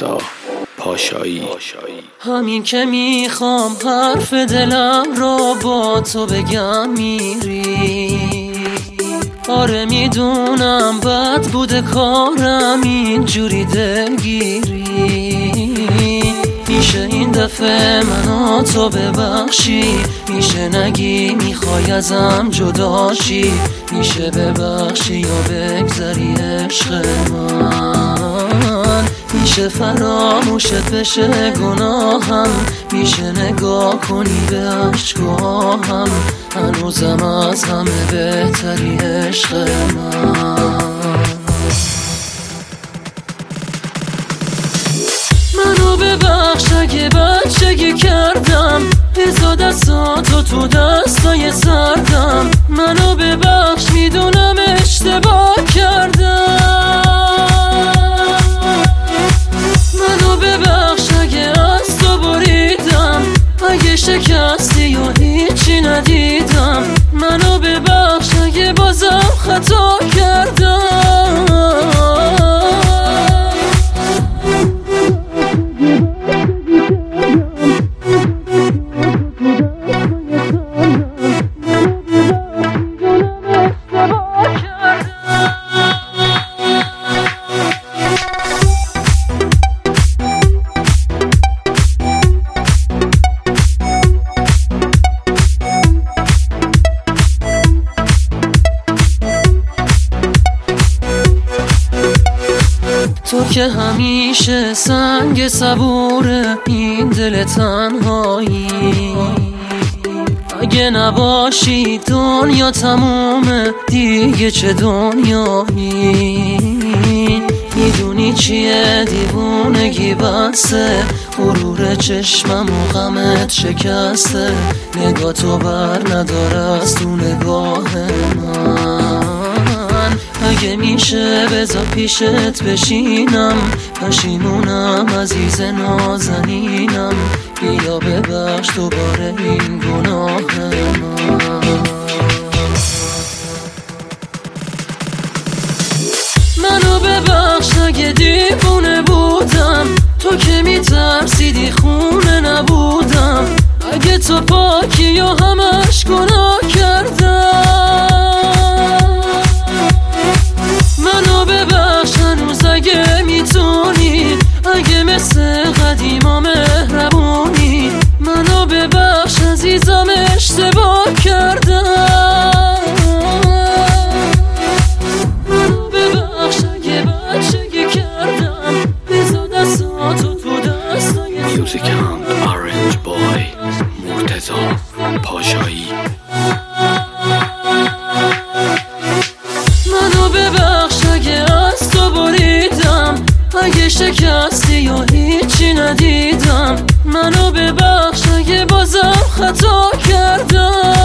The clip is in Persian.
مرتضی پاشایی. همین که میخوام حرف دلم را با تو بگم میری. آره میدونم بد بوده کارم اینجوری دلگیری. میشه این دفعه منو تو ببخشی، میشه نگی میخوای ازم جداشی، میشه ببخشی یا بگذری عشق من، میشه فراموشت بشه گناهم، میشه نگاه کنی به اشکاهم، هنوزم از همه بهتری عشق من. منو ببخش اگه بچگی کردم، بذار دستاتو تو دستای سردم. منو ببخش میدونم اشتباه کردم. منو ببخش اگه از تو بریدم، اگه شکستی یا هیچی ندیدم. منو ببخش اگه بازم خطا کردم. تو که همیشه سنگ صبور این دل تنهایی، اگه نباشی دنیا تمومه دیگه چه دنیایی. میدونی چیه دیوونگی بسته، غرور چشمم و غمت شکسته، نگاه تو بر نداره از تو نگاه من. اگه میشه بذار پیشت بشینم، پشیمونم عزیز نازنینم، بیا ببخش دوباره این گناه من. منو ببخش اگه دیوونه بودم، تو که میترسیدی خونه نبودم، اگه تو پاکی یا همش گناه کردم. منو ببخش هنوز اگه میتونی، اگه مثل قدیما مهربونی. منو ببخش عزیزم اشتباه کردم. منو ببخش اگه بچگی کردم، بذار دستاتو تو دستای میوزیک اند آرنج بای مرتضی پاشایی. منو ببخش اگه از تو بریدم، اگه شکستی یا هیچی ندیدم. منو ببخش اگه بازم خطا کردم.